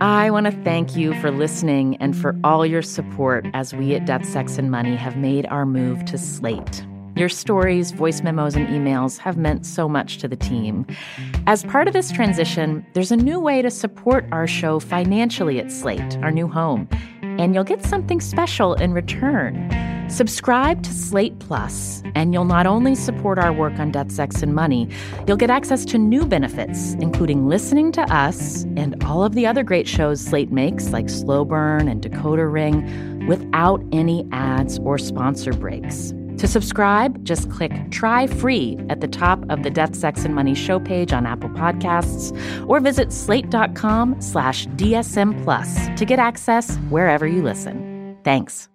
I want to thank you for listening and for all your support as we at Death, Sex, and Money have made our move to Slate. Your stories, voice memos, and emails have meant so much to the team. As part of this transition, there's a new way to support our show financially at Slate, our new home, and you'll get something special in return. Subscribe to Slate Plus, and you'll not only support our work on Death, Sex, and Money, you'll get access to new benefits, including listening to us and all of the other great shows Slate makes, like Slow Burn and Decoder Ring, without any ads or sponsor breaks. To subscribe, just click Try Free at the top of the Death, Sex, and Money show page on Apple Podcasts, or visit slate.com/DSM Plus to get access wherever you listen. Thanks.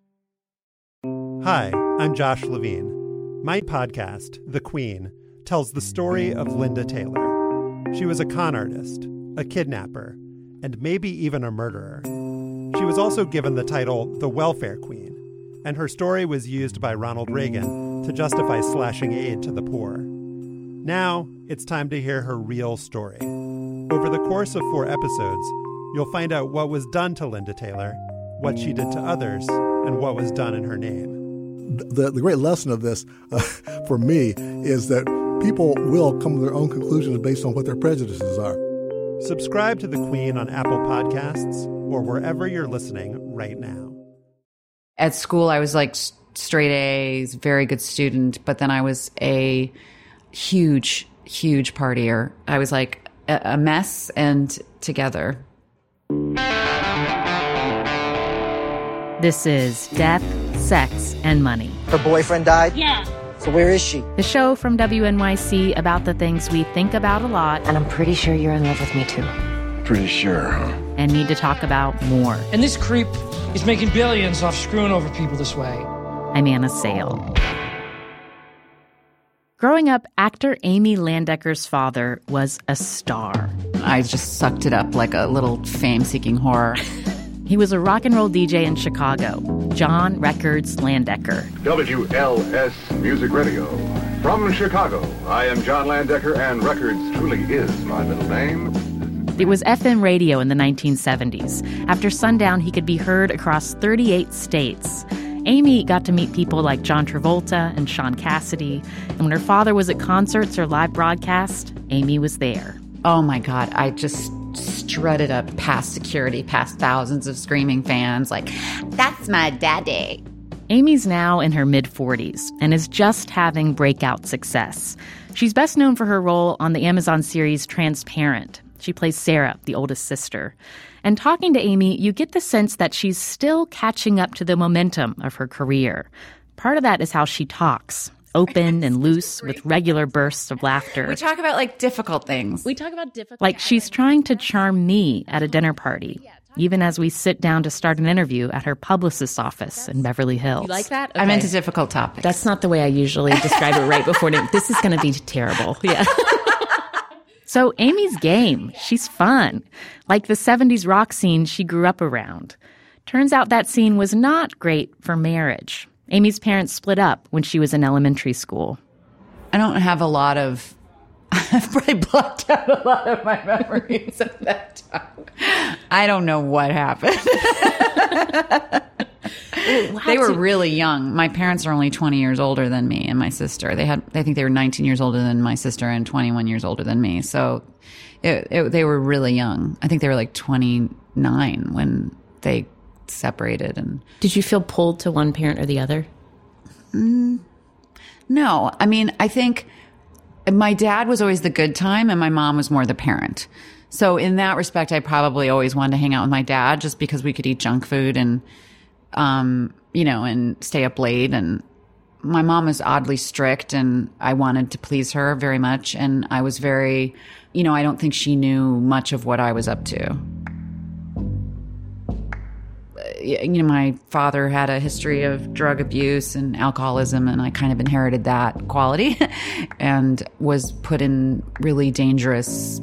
Hi, I'm Josh Levine. My podcast, The Queen, tells the story of Linda Taylor. She was a con artist, a kidnapper, and maybe even a murderer. She was also given the title the Welfare Queen, and her story was used by Ronald Reagan to justify slashing aid to the poor. Now, it's time to hear her real story. Over the course of 4 episodes, you'll find out what was done to Linda Taylor, what she did to others, and what was done in her name. The great lesson of this, for me, is that people will come to their own conclusions based on what their prejudices are. Subscribe to The Queen on Apple Podcasts or wherever you're listening right now. At school, I was like straight A's, very good student, but then I was a huge, huge partier. I was like a mess and together. This is Death, Sex, and Money. Her boyfriend died? Yeah. So where is she? The show from WNYC about the things we think about a lot. And I'm pretty sure you're in love with me, too. Pretty sure, huh? And need to talk about more. And this creep is making billions off screwing over people this way. I'm Anna Sale. Growing up, actor Amy Landecker's father was a star. I just sucked it up like a little fame-seeking whore. He was a rock and roll DJ in Chicago, John Records Landecker. WLS Music Radio. From Chicago, I am John Landecker, and Records truly is my middle name. It was FM radio in the 1970s. After sundown, he could be heard across 38 states. Amy got to meet people like John Travolta and Sean Cassidy. And when her father was at concerts or live broadcasts, Amy was there. Oh, my God. I just strutted up past security, past thousands of screaming fans, like, that's my daddy. Amy's now in her mid-40s and is just having breakout success. She's best known for her role on the Amazon series Transparent. She plays Sarah, the oldest sister. And talking to Amy, you get the sense that she's still catching up to the momentum of her career. Part of that is how she talks. Open and loose with regular bursts of laughter. We talk about, like, difficult things. We talk about difficult... Like she's trying to charm me at a dinner party, even as we sit down to start an interview at her publicist's office in Beverly Hills. You like that? Okay. I'm into difficult topics. That's not the way I usually describe it right before. This is going to be terrible. Yeah. So Amy's game. She's fun. Like the 70s rock scene she grew up around. Turns out that scene was not great for marriage. Amy's parents split up when she was in elementary school. I don't have a lot of... I've probably blocked out a lot of my memories of that time. I don't know what happened. They were really young. My parents are only 20 years older than me and my sister. I think they were 19 years older than my sister and 21 years older than me. So they were really young. I think they were like 29 when they separated. And did you feel pulled to one parent or the other? No. I mean, I think my dad was always the good time and my mom was more the parent. So in that respect, I probably always wanted to hang out with my dad just because we could eat junk food and, and stay up late. And my mom was oddly strict and I wanted to please her very much. And I was very, I don't think she knew much of what I was up to. My father had a history of drug abuse and alcoholism, and I kind of inherited that quality and was put in really dangerous,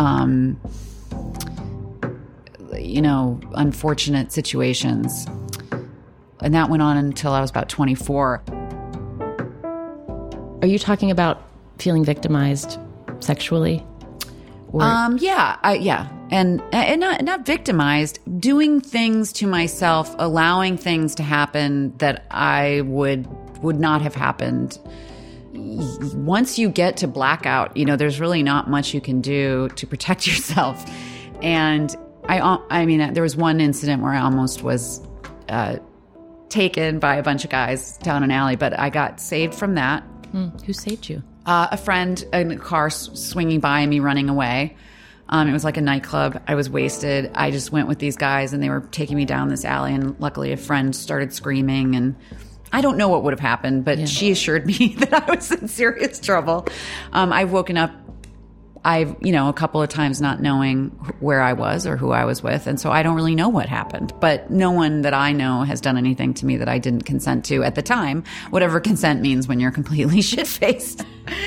unfortunate situations. And that went on until I was about 24. Are you talking about feeling victimized sexually? Or and not victimized, doing things to myself, allowing things to happen that I would not have happened. Once you get to blackout, there's really not much you can do to protect yourself. And I mean, there was one incident where I almost was taken by a bunch of guys down an alley, but I got saved from that. Who saved you? A friend in a car swinging by me, running away. It was like a nightclub. I was wasted. I just went with these guys, and they were taking me down this alley, and luckily a friend started screaming, and I don't know what would have happened, but she assured me that I was in serious trouble. I've woken up, a couple of times not knowing where I was or who I was with, and so I don't really know what happened. But no one that I know has done anything to me that I didn't consent to at the time, whatever consent means when you're completely shit-faced.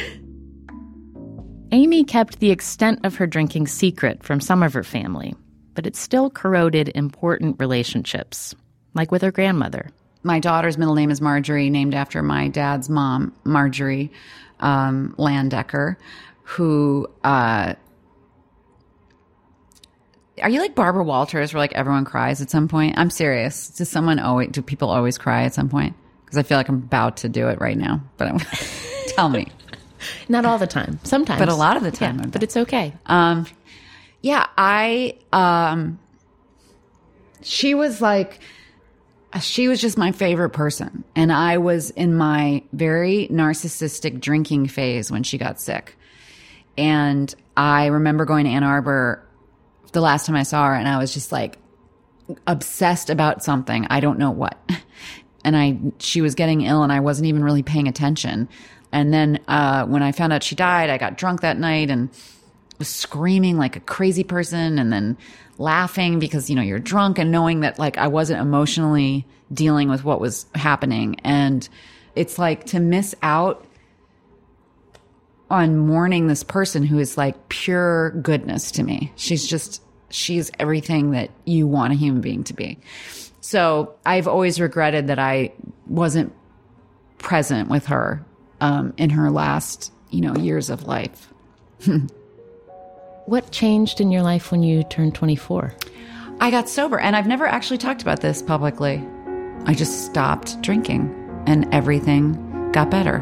Amy kept the extent of her drinking secret from some of her family, but it still corroded important relationships, like with her grandmother. My daughter's middle name is Marjorie, named after my dad's mom, Marjorie Landecker, who, are you like Barbara Walters, where like everyone cries at some point? I'm serious. Do people always cry at some point? Because I feel like I'm about to do it right now, but tell me. Not all the time. Sometimes. But a lot of the time. Yeah, but it's okay. She was just my favorite person. And I was in my very narcissistic drinking phase when she got sick. And I remember going to Ann Arbor the last time I saw her, and I was just like obsessed about something. I don't know what. And she was getting ill, and I wasn't even really paying attention. And then when I found out she died, I got drunk that night and was screaming like a crazy person, and then laughing because, you're drunk, and knowing that like I wasn't emotionally dealing with what was happening. And it's like to miss out on mourning this person who is like pure goodness to me. She's everything that you want a human being to be. So I've always regretted that I wasn't present with her in her last, years of life. What changed in your life when you turned 24? I got sober, and I've never actually talked about this publicly. I just stopped drinking, and everything got better.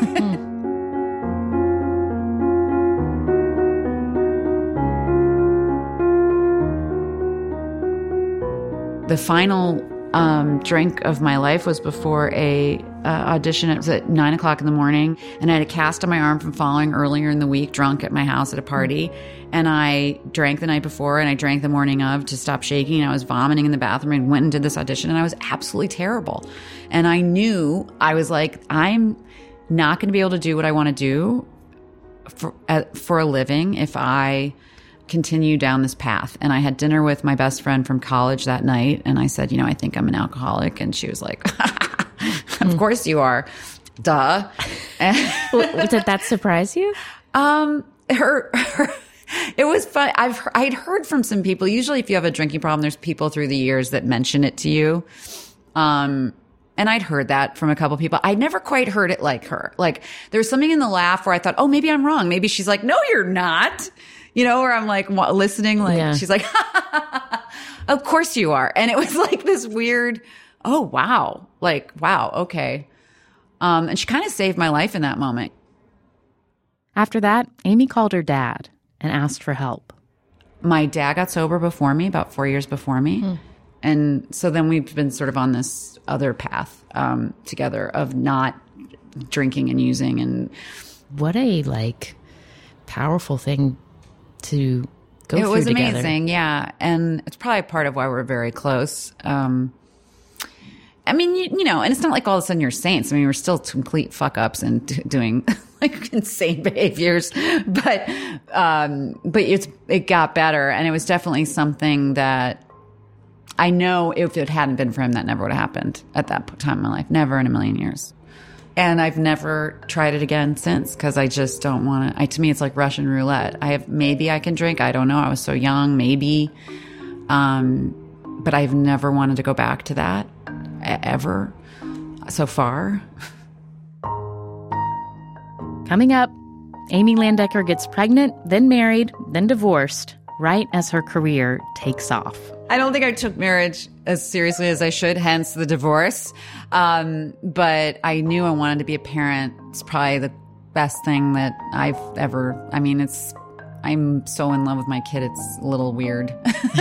The final drink of my life was before a audition. It was at 9:00 in the morning, and I had a cast on my arm from falling earlier in the week, drunk at my house at a party. And I drank the night before, and I drank the morning of to stop shaking. I was vomiting in the bathroom and went and did this audition, and I was absolutely terrible. And I knew, I was like, I'm not going to be able to do what I want to do for a living if I continue down this path. And I had dinner with my best friend from college that night, and I said, I think I'm an alcoholic. And she was like, of course you are. Duh. Did that surprise you? It was fun. I'd heard from some people. Usually if you have a drinking problem, there's people through the years that mention it to you. And I'd heard that from a couple people. I'd never quite heard it like her. Like there was something in the laugh where I thought, oh, maybe I'm wrong. Maybe she's like, no, you're not. Or I'm like listening, like she's like, of course you are. And it was like this weird, oh, wow. Like, wow. Okay. And she kind of saved my life in that moment. After that, Amy called her dad and asked for help. My dad got sober before me, about 4 years before me. And so then we've been sort of on this other path together of not drinking and using. And what a powerful thing to go through together. It was amazing, yeah. And it's probably part of why we're very close. I mean, and it's not like all of a sudden you're saints. I mean, we're still complete fuck ups and doing insane behaviors, but it got better. And it was definitely something that I know if it hadn't been for him, that never would have happened at that time in my life. Never in a million years. And I've never tried it again since because I just don't want to. To me, it's like Russian roulette. Maybe I can drink. I don't know. I was so young, maybe. But I've never wanted to go back to that ever so far. Coming up, Amy Landecker gets pregnant, then married, then divorced, right as her career takes off. I don't think I took marriage as seriously as I should, hence the divorce. But I knew I wanted to be a parent. It's probably the best thing that I've ever, I'm so in love with my kid, it's a little weird.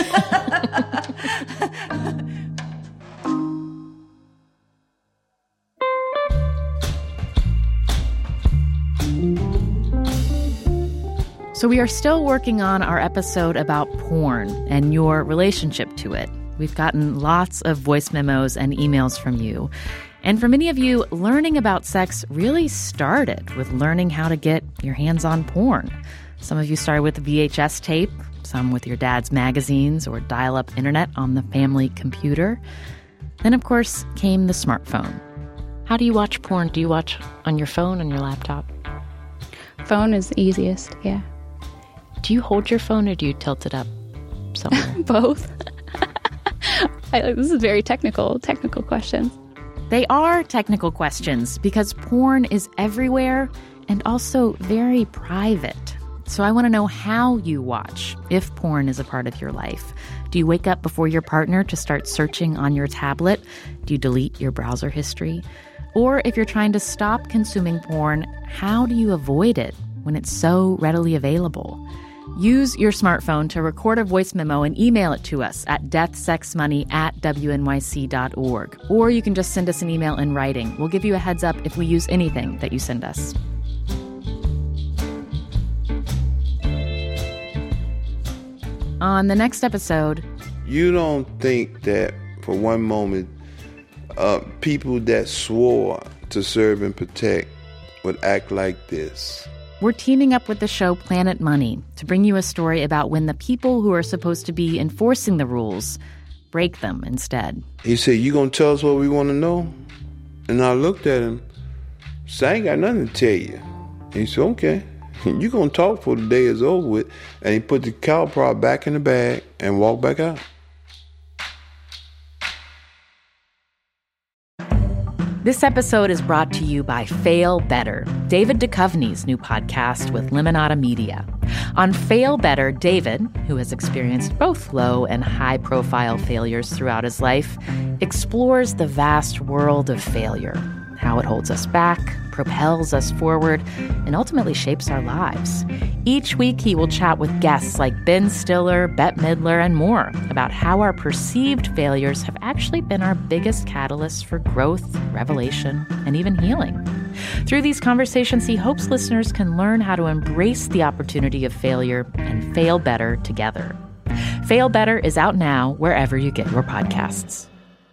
So we are still working on our episode about porn and your relationship to it. We've gotten lots of voice memos and emails from you. And for many of you, learning about sex really started with learning how to get your hands on porn. Some of you started with VHS tape, some with your dad's magazines or dial-up internet on the family computer. Then, of course, came the smartphone. How do you watch porn? Do you watch on your phone, on your laptop? Phone is the easiest, yeah. Do you hold your phone or do you tilt it up somewhere? Both. This is very technical questions. They are technical questions because porn is everywhere and also very private. So I want to know how you watch, if porn is a part of your life. Do you wake up before your partner to start searching on your tablet? Do you delete your browser history? Or if you're trying to stop consuming porn, how do you avoid it when it's so readily available? Use your smartphone to record a voice memo and email it to us at deathsexmoney@wnyc.org. Or you can just send us an email in writing. We'll give you a heads up if we use anything that you send us. On the next episode... You don't think that for one moment people that swore to serve and protect would act like this? We're teaming up with the show Planet Money to bring you a story about when the people who are supposed to be enforcing the rules break them instead. He said, "You gonna tell us what we want to know?" And I looked at him. "So I ain't got nothing to tell you." He said, "Okay, you gonna talk before the day is over with." And he put the cow prod back in the bag and walked back out. This episode is brought to you by Fail Better, David Duchovny's new podcast with Limonada Media. On Fail Better, David, who has experienced both low and high-profile failures throughout his life, explores the vast world of failure, how it holds us back, propels us forward, and ultimately shapes our lives. Each week, he will chat with guests like Ben Stiller, Bette Midler, and more about how our perceived failures have actually been our biggest catalysts for growth, revelation, and even healing. Through these conversations, he hopes listeners can learn how to embrace the opportunity of failure and fail better together. Fail Better is out now wherever you get your podcasts.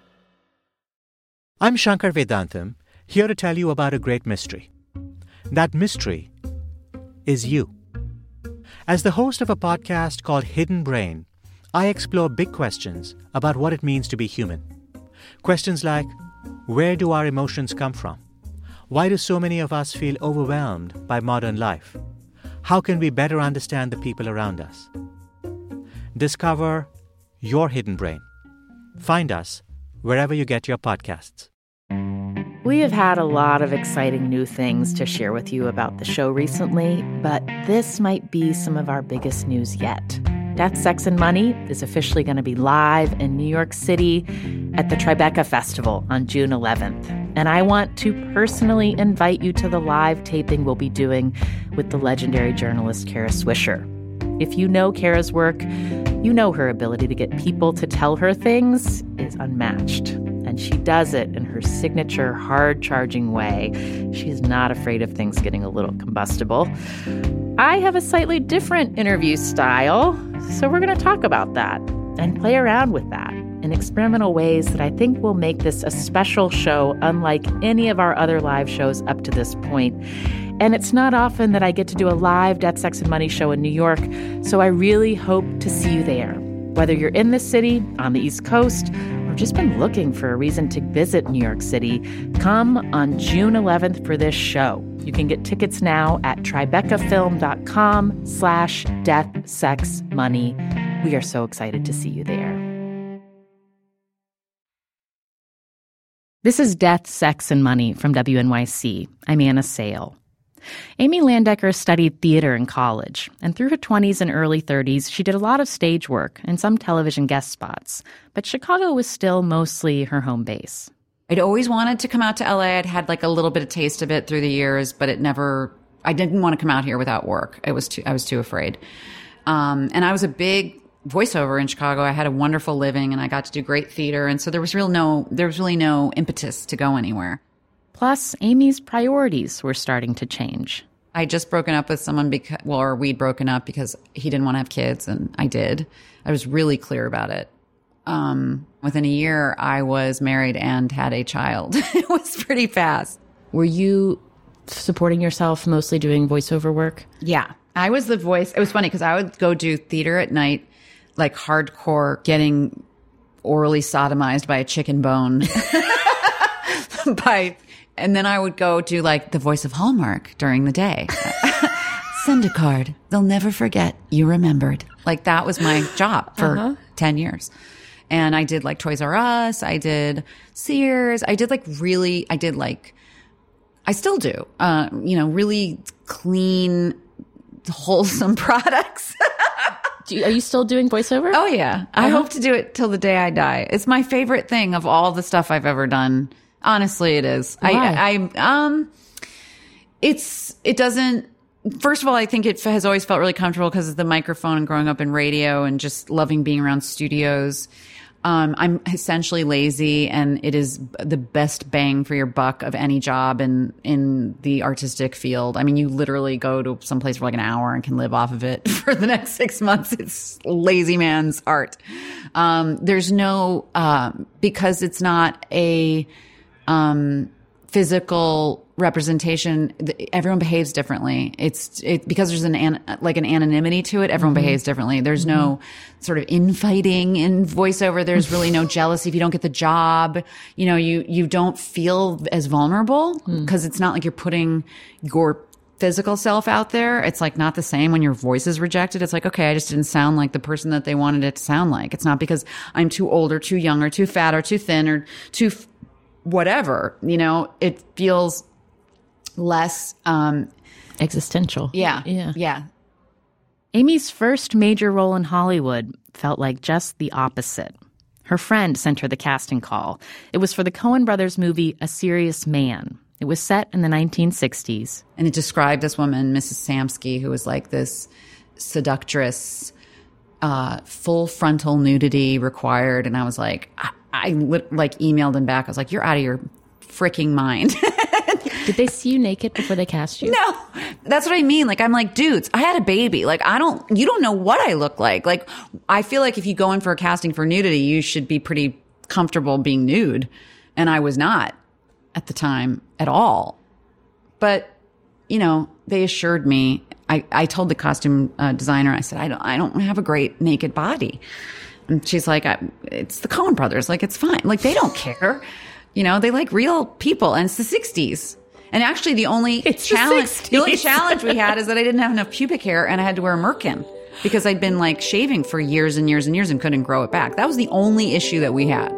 I'm Shankar Vedantam, here to tell you about a great mystery. That mystery is you. As the host of a podcast called Hidden Brain, I explore big questions about what it means to be human. Questions like, where do our emotions come from? Why do so many of us feel overwhelmed by modern life? How can we better understand the people around us? Discover your hidden brain. Find us wherever you get your podcasts. We have had a lot of exciting new things to share with you about the show recently, but this might be some of our biggest news yet. Death, Sex, and Money is officially going to be live in New York City at the Tribeca Festival on June 11th. And I want to personally invite you to the live taping we'll be doing with the legendary journalist Kara Swisher. If you know Kara's work, you know her ability to get people to tell her things is unmatched. And she does it in her signature hard-charging way. She's not afraid of things getting a little combustible. I have a slightly different interview style, so we're going to talk about that and play around with that in experimental ways that I think will make this a special show unlike any of our other live shows up to this point. And it's not often that I get to do a live Death, Sex, and Money show in New York, so I really hope to see you there. Whether you're in the city, on the East Coast, or just been looking for a reason to visit New York City, come on June 11th for this show. You can get tickets now at tribecafilm.com/deathsexmoney. We are so excited to see you there. This is Death, Sex, and Money from WNYC. I'm Anna Sale. Amy Landecker studied theater in college, and through her 20s and early 30s, she did a lot of stage work and some television guest spots. But Chicago was still mostly her home base. I'd always wanted to come out to LA. I'd had like a little bit of taste of it through the years, but I didn't want to come out here without work. I was too afraid. And I was a big voiceover in Chicago. I had a wonderful living and I got to do great theater. And so there was really no impetus to go anywhere. Plus, Amy's priorities were starting to change. I'd just broken up with someone we'd broken up because he didn't want to have kids and I did. I was really clear about it. Within a year, I was married and had a child. It was pretty fast. Were you supporting yourself, mostly doing voiceover work? Yeah. I was the voice. It was funny because I would go do theater at night, like hardcore, getting orally sodomized by a chicken bone. And then I would go do like the voice of Hallmark during the day. Send a card. They'll never forget you remembered. Like that was my job for 10 years. And I did like Toys R Us. I did Sears. I still do, really clean, wholesome products. Are you still doing voiceover? Oh, yeah. I hope to do it till the day I die. It's my favorite thing of all the stuff I've ever done. Honestly, it is. Why? It doesn't, first of all, I think it has always felt really comfortable because of the microphone and growing up in radio and just loving being around studios. I'm essentially lazy, and it is the best bang for your buck of any job in the artistic field. I mean, you literally go to some place for like an hour and can live off of it for the next 6 months. It's lazy man's art. There's no, because it's not a physical representation, everyone behaves differently. Because there's an anonymity to it, everyone behaves differently. There's no sort of infighting in voiceover. There's really no jealousy if you don't get the job. You know, you don't feel as vulnerable because it's not like you're putting your physical self out there. It's like not the same when your voice is rejected. It's like, okay, I just didn't sound like the person that they wanted it to sound like. It's not because I'm too old or too young or too fat or too thin or too whatever, you know, it feels less existential. Yeah. Amy's first major role in Hollywood felt like just the opposite. Her friend sent her the casting call. It was for the Coen brothers movie A Serious Man. It was set in the 1960s. And it described this woman, Mrs. Samsky, who was like this seductress, full frontal nudity required. And I was like, I emailed him back. I was like, you're out of your freaking mind. Did they see you naked before they cast you? No, that's what I mean. Like, I'm like, dudes, I had a baby. Like, you don't know what I look like. Like, I feel like if you go in for a casting for nudity, you should be pretty comfortable being nude. And I was not at the time at all. But, you know, they assured me, I told the costume designer, I said, I don't have a great naked body. And she's like, it's the Coen brothers. Like, it's fine. Like, they don't care. You know, they like real people. And it's the 60s. And actually, the only challenge we had is that I didn't have enough pubic hair and I had to wear a merkin because I'd been like shaving for years and years and years and couldn't grow it back. That was the only issue that we had.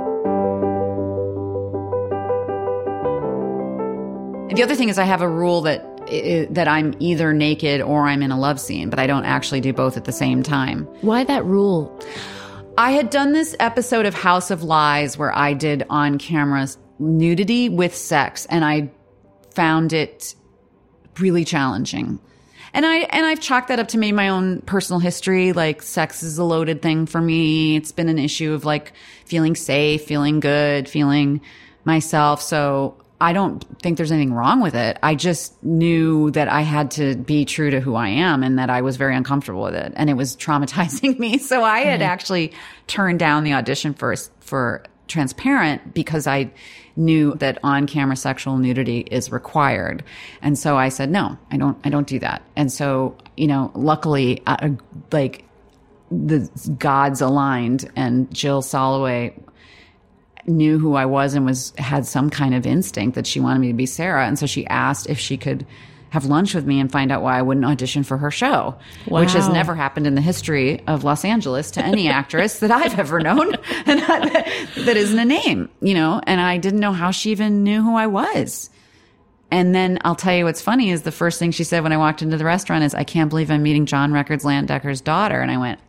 And the other thing is I have a rule that I'm either naked or I'm in a love scene, but I don't actually do both at the same time. Why that rule? I had done this episode of House of Lies where I did on camera nudity with sex, and I found it really challenging. And I've chalked that up to maybe my own personal history. Like, sex is a loaded thing for me. It's been an issue of like feeling safe, feeling good, feeling myself. So I don't think there's anything wrong with it. I just knew that I had to be true to who I am and that I was very uncomfortable with it. And it was traumatizing me. So I had actually turned down the audition for Transparent because I knew that on-camera sexual nudity is required. And so I said, no, I don't do that. And so, you know, luckily, like the gods aligned, and Jill Soloway knew who I was and had some kind of instinct that she wanted me to be Sarah. And so she asked if she could have lunch with me and find out why I wouldn't audition for her show, which has never happened in the history of Los Angeles to any actress that I've ever known, and that isn't a name, you know. And I didn't know how she even knew who I was. And then I'll tell you what's funny is the first thing she said when I walked into the restaurant is, I can't believe I'm meeting John Records Landecker's daughter. And I went,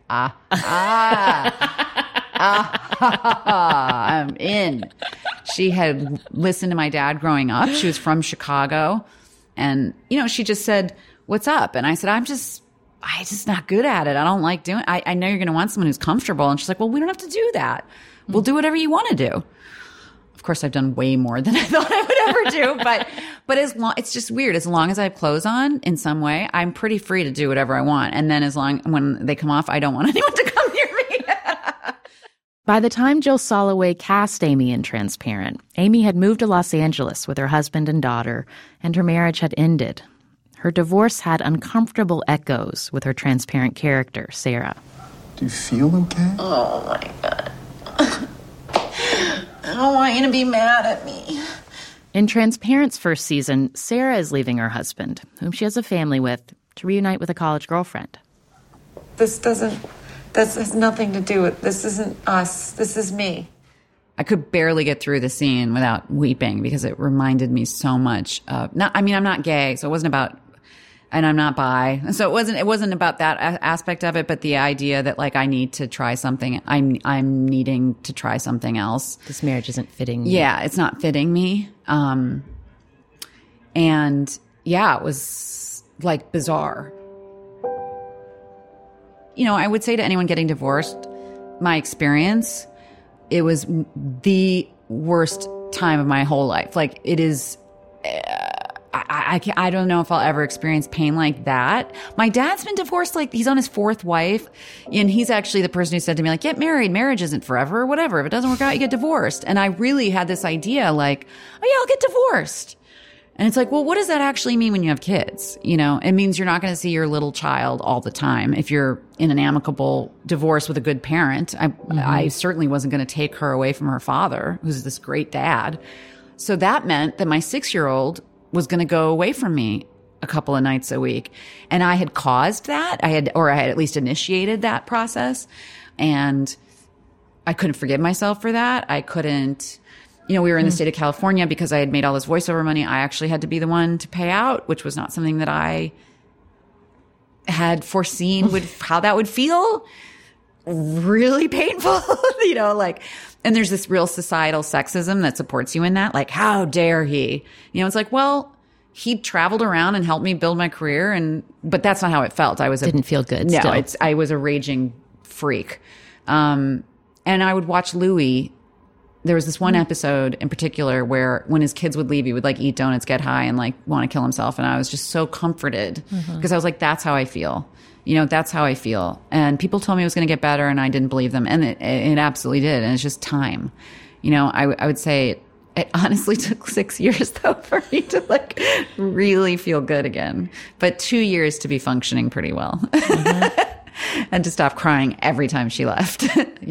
I'm in. She had listened to my dad growing up. She was from Chicago. And, she just said, what's up? And I said, I'm just not good at it. I don't like doing it. I know you're going to want someone who's comfortable. And she's like, well, we don't have to do that. We'll do whatever you want to do. Of course, I've done way more than I thought I would ever do, but it's just weird. As long as I have clothes on in some way, I'm pretty free to do whatever I want. And then when they come off, I don't want anyone to come near me. By the time Jill Soloway cast Amy in Transparent, Amy had moved to Los Angeles with her husband and daughter, and her marriage had ended. Her divorce had uncomfortable echoes with her Transparent character, Sarah. Do you feel okay? Oh, my God. I don't want you to be mad at me. In Transparent's first season, Sarah is leaving her husband, whom she has a family with, to reunite with a college girlfriend. This has nothing to do with, this isn't us, this is me. I could barely get through the scene without weeping because it reminded me so much of, I'm not gay, so it wasn't about, and I'm not bi. So it wasn't about that aspect of it, but the idea that I need to try something. I'm needing to try something else. This marriage isn't fitting me. Yeah, it's not fitting me. And yeah, it was bizarre. I would say to anyone getting divorced, my experience, it was the worst time of my whole life. It is, I don't know if I'll ever experience pain like that. My dad's been divorced, he's on his fourth wife, and he's actually the person who said to me, get married. Marriage isn't forever or whatever. If it doesn't work out, you get divorced. And I really had this idea oh yeah, I'll get divorced. And it's well, what does that actually mean when you have kids? It means you're not going to see your little child all the time. If you're in an amicable divorce with a good parent, I certainly wasn't going to take her away from her father, who's this great dad. So that meant that my 6-year-old was going to go away from me a couple of nights a week. And I had caused that. I had at least initiated that process. And I couldn't forgive myself for that. I couldn't, we were in the state of California because I had made all this voiceover money. I actually had to be the one to pay out, which was not something that I had foreseen how that would feel. Really painful, and there's this real societal sexism that supports you in that. How dare he? It's well, he traveled around and helped me build my career, but that's not how it felt. Didn't feel good. No, still. I was a raging freak. And I would watch Louis. There was this one episode in particular where when his kids would leave, he would eat donuts, get high, and want to kill himself. And I was just so comforted because I was that's how I feel. That's how I feel. And people told me it was going to get better, and I didn't believe them. And it absolutely did. And it's just time. I would say it honestly took 6 years, though, for me to really feel good again. But 2 years to be functioning pretty well. And to stop crying every time she left,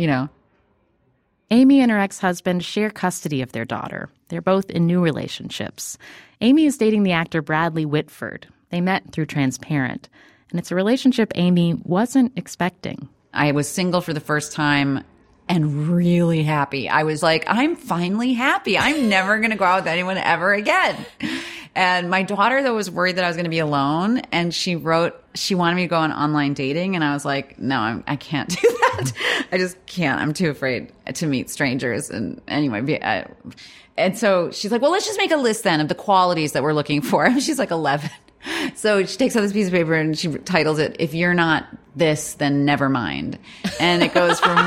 Amy and her ex-husband share custody of their daughter. They're both in new relationships. Amy is dating the actor Bradley Whitford. They met through Transparent. And it's a relationship Amy wasn't expecting. I was single for the first time and really happy. I was I'm finally happy. I'm never going to go out with anyone ever again. And my daughter, though, was worried that I was going to be alone. And she wanted me to go on online dating. And I was no, I can't do that. I just can't. I'm too afraid to meet strangers. And anyway, and so she's well, let's just make a list then of the qualities that we're looking for. And she's 11. So she takes out this piece of paper and she titles it, "If you're not this, then never mind." And it goes from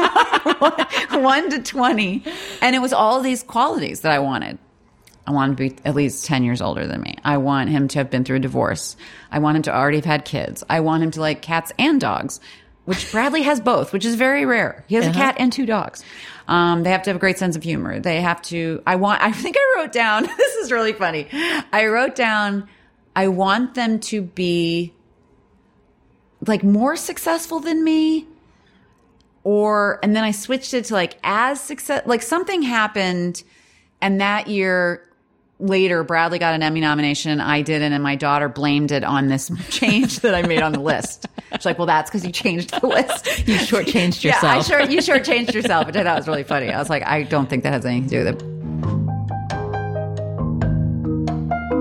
1 to 20. And it was all these qualities that I wanted. I want him to be at least 10 years older than me. I want him to have been through a divorce. I want him to already have had kids. I want him to like cats and dogs, which Bradley has both, which is very rare. He has a cat and 2 dogs. They have to have a great sense of humor. They have to, I think I wrote down, this is really funny. I wrote down, I want them to be like more successful than me, and then I switched it to like as success, like something happened and that year later, Bradley got an Emmy nomination, I didn't, and my daughter blamed it on this change that I made on the list. She's like, well, that's because you changed the list. You shortchanged yourself. Yeah, you shortchanged yourself, which I thought was really funny. I was like, I don't think that has anything to do with it.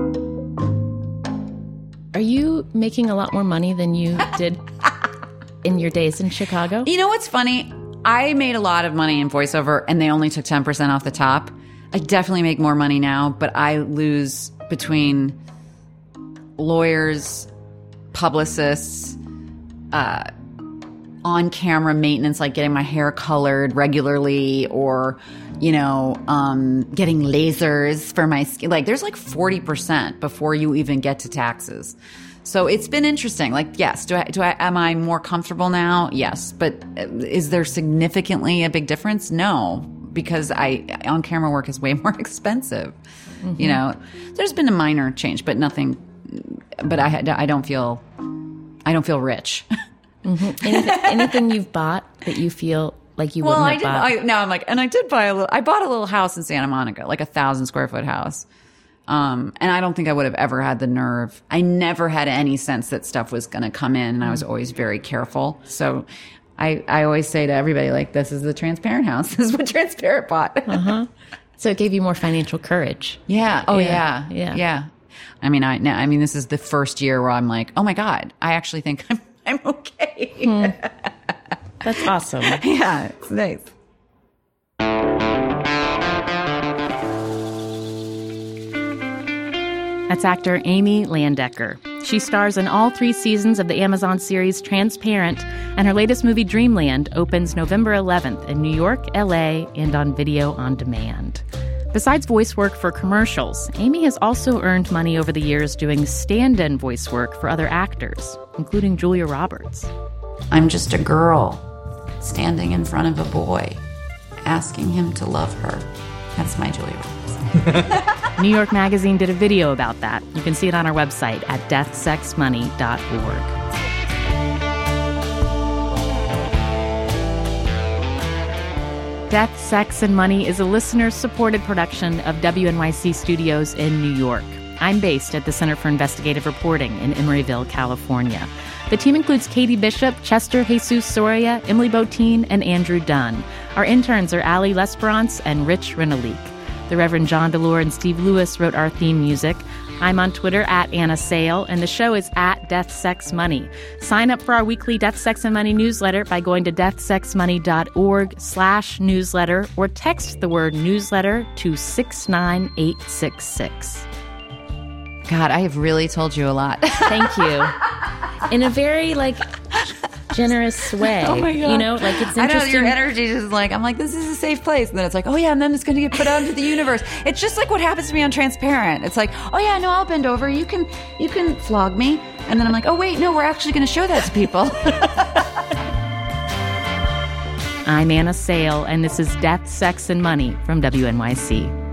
Are you making a lot more money than you did in your days in Chicago? You know what's funny? I made a lot of money in voiceover, and they only took 10% off the top. I definitely make more money now, but I lose between lawyers, publicists, on-camera maintenance, like getting my hair colored regularly, or getting lasers for my skin. Like, there's like 40% before you even get to taxes. So it's been interesting. Like, yes, am I more comfortable now? Yes, but is there significantly a big difference? No, because on-camera work is way more expensive. Mm-hmm. There's been a minor change, but nothing. But I don't feel rich. Mm-hmm. Anything you've bought that you feel like you wouldn't have bought? I bought a little house in Santa Monica, like 1,000 square foot house. And I don't think I would have ever had the nerve. I never had any sense that stuff was going to come in, and I was always very careful. So I always say to everybody, like, this is the Transparent house. This is what Transparent bought. Uh-huh. So it gave you more financial courage. Yeah. Oh, yeah. I mean, this is the first year where I'm like, oh my God, I actually think I'm okay. That's awesome. Yeah, it's nice. That's actor Amy Landecker. She stars in all 3 seasons of the Amazon series Transparent, and her latest movie Dreamland opens November 11th in New York, LA, and on video on demand. Besides voice work for commercials, Amy has also earned money over the years doing stand-in voice work for other actors, including Julia Roberts. I'm just a girl standing in front of a boy, asking him to love her. That's my Julia Roberts. New York Magazine did a video about that. You can see it on our website at deathsexmoney.org. Death, Sex, and Money is a listener-supported production of WNYC Studios in New York. I'm based at the Center for Investigative Reporting in Emeryville, California. The team includes Katie Bishop, Chester Jesus Soria, Emily Botine, and Andrew Dunn. Our interns are Ali Lesperance and Rich Renalik. The Reverend John DeLore and Steve Lewis wrote our theme music. I'm on Twitter at Anna Sale, and the show is at Death, Sex, Money. Sign up for our weekly Death, Sex, and Money newsletter by going to deathsexmoney.org/newsletter or text the word newsletter to 69866. God, I have really told you a lot. Thank you. In a very, generous way. Oh my God. It's interesting. I know, your energy is I'm like, this is a safe place. And then it's like, oh yeah, and then it's going to get put out into the universe. It's just like what happens to me on Transparent. It's like, oh yeah, no, I'll bend over. You can flog me. And then I'm like, oh wait, no, we're actually going to show that to people. I'm Anna Sale, and this is Death, Sex, and Money from WNYC.